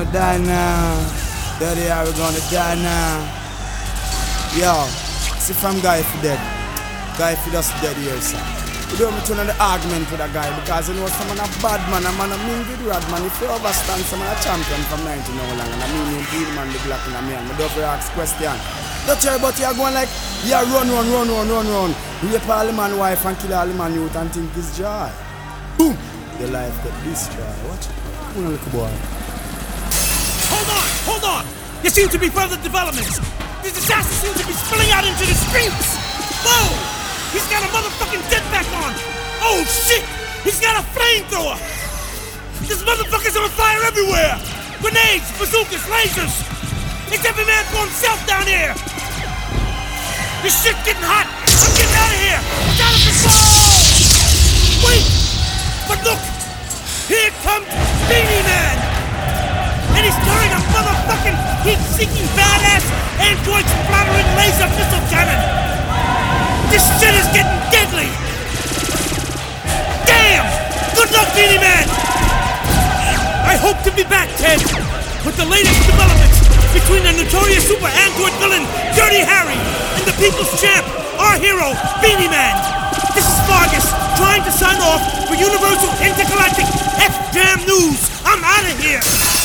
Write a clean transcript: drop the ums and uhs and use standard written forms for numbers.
die now. Dirty Harry gonna die now. Yo, see from Guy for dead. Guy for just dead here, sir. You don't me turn on the argument with a guy because you know someone a bad man, a man a mean good rad man. If you overstand someone a champion from 19 no long and I mean him real man the black in a man. I don't ask question. Don't worry about you going like, yeah, run. Rape all the man wife and kill all the man youth and think it's joy. Boom! The life get destroyed. Watch it. Come on, little boy. Hold on! There seem to be further developments. These assassins seem to be spilling out into the streets. Whoa! He's got a motherfucking jetpack on! Oh shit! He's got a flamethrower! This motherfucker's on fire everywhere! Grenades, bazookas, lasers! It's every man for himself down here! This shit's getting hot! I'm getting out of here! It's out of control! Wait! But look! Here comes Beanie Man! And he's carrying a motherfucking heat-seeking badass android-splattering laser missile cannon! This shit is getting deadly! Damn! Good luck, Beanie Man! I hope to be back, Ted, with the latest developments between the notorious super android villain, Dirty Harry, and the people's champ, our hero, Beanie Man. This is Vargas, trying to sign off for Universal Intergalactic F-Jam News. I'm out of here!